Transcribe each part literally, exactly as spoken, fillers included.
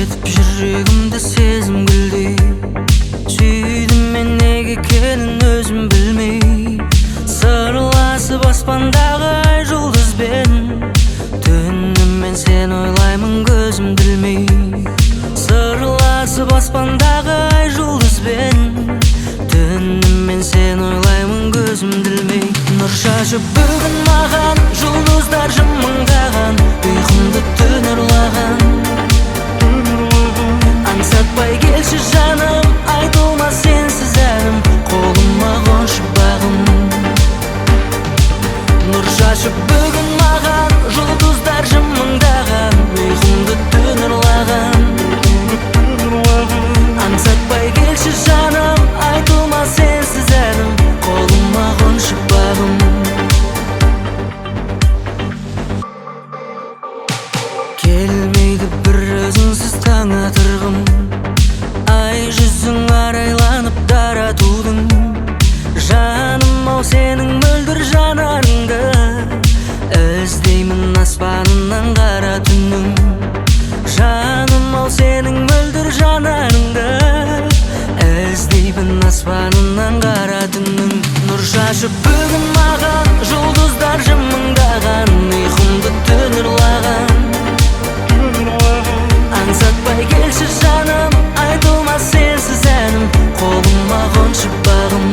етіп жүрегімді сезім гүлдей. Сүйдім мен неге екенін өзім білмей. Сырласып аспандағы ай жұлдызбен, түнімен сен ойлаймын көзім білмей. Сырласып аспандағы ай жұлдызбен, түнімен сен ойлаймын көзім білмей. Нұр шашып бүгін маған жұлдыздар жымыңдаған, ұйқымды түн ұрлаған. Аңсатпай келші жаным, айтылмас сенсіз әнім, қолыма қоншы бағым. Нұр шашып бүгін маған жұлдыздар жымыңдаған, ұйқымды түн ұрлаған. Аңсатпай келші жаным, айтылмас сенсіз әнім, қолыма қоншы бағым. Келмейді бір өзіңсіз таң атырғым, ай жүзің арайланып дара тудың. Жаным ау сенің мөлдір жанарыңды, іздеймін аспанынан қара түннің. Жаным ау сенің мөлдір жанарыңды, іздеймін аспанынан қара түннің. Нұр шашып бүгін маған жұлдыздар жымыңдаған, ұйқымды түн ұрлаған. Аңсатпай келші жаным, айтылмас сенсіз әнім, қолыма қоншы бағым.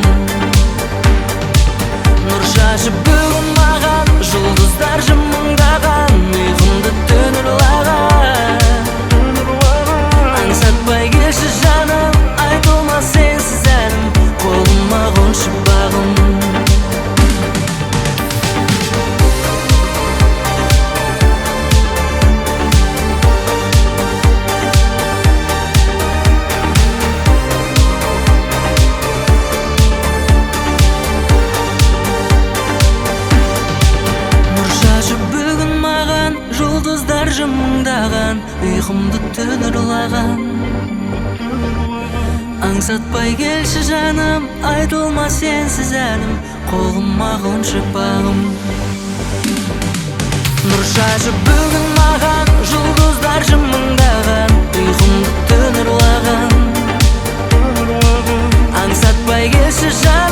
Нұр шашып бүгін маған жұлдыздар жымыңдаған, ұйқымды түн ұрлаған. Аңсатпай келші жаным, айтылмас сенсіз әнім, қолыма қоншы бағым. Жұлдыздар жымыңдаған, ұйқымды түн ұрлаған. Аңсатпай келші жаным, айтылмас сенсіз әнім, қолыма қоншы бағым. Нұр шашып бүгін маған жұлдыздар жымыңдаған, ұйқымды түн ұрлаған. Аңсатпай келші жаным,